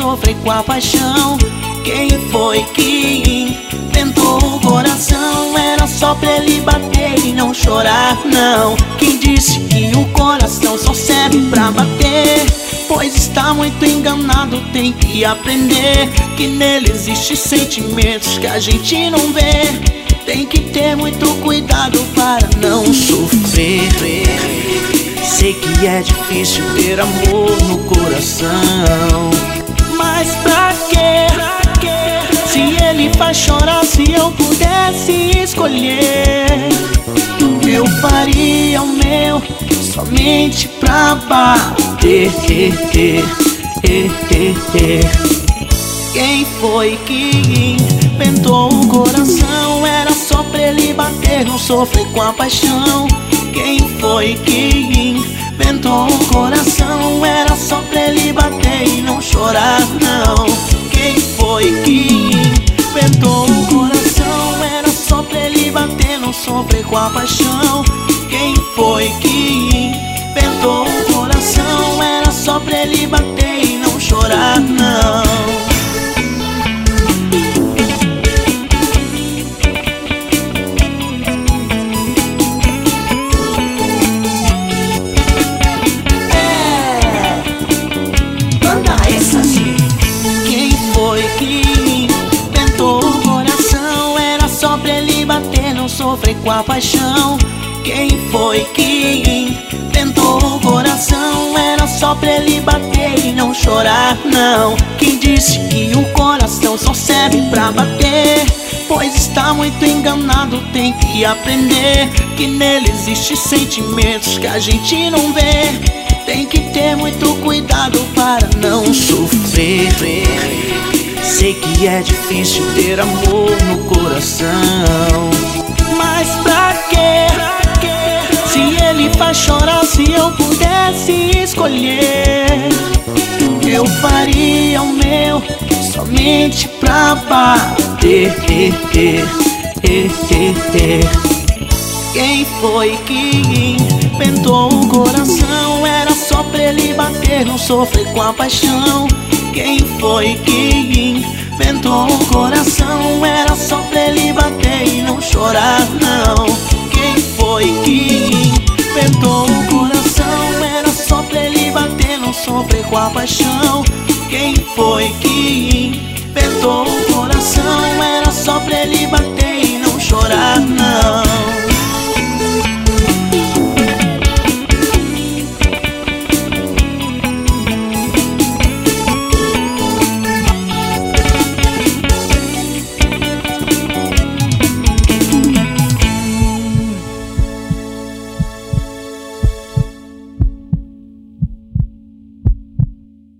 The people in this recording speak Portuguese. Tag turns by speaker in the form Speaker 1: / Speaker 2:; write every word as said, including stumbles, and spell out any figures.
Speaker 1: sofrer com a paixão. Quem foi que inventou o coração? Era só pra ele bater e não chorar, não. Quem disse que o coração só serve pra bater? Pois está muito enganado, tem que aprender que nele existem sentimentos que a gente não vê. Tem que ter muito cuidado para não sofrer. Sei que é difícil ter amor no coração, mas pra quê? Se ele faz chorar, se eu pudesse escolher, eu faria o meu somente pra bater. Quem foi que inventou o coração? Era só pra ele bater, não sofrer com a paixão. Quem foi que inventou o coração? Era só pra ele bater e não chorar, não. Quem foi que inventou o coração? Era só pra ele bater, não sofrer com a paixão. Quem foi que inventou o coração? Era só pra ele bater e não chorar, não. Sofrer com a paixão. Quem foi que inventou o coração? Era só pra ele bater e não chorar, não. Quem disse que o coração só serve pra bater? Pois está muito enganado, tem que aprender que nele existem sentimentos que a gente não vê. Tem que ter muito cuidado para não sofrer. Sei que é difícil ter amor no coração, mas pra quê? Se ele faz chorar, se eu pudesse escolher, eu faria o meu somente pra bater. Quem foi que inventou o coração? Era só pra ele bater, não sofrer com a paixão. Quem foi que inventou o coração? Era só pra ele bater e não chorar, não. Quem foi que inventou o coração? Era só pra ele bater, não sofrer com a paixão. Quem foi que inventou o coração? Era só pra ele bater e não chorar, não.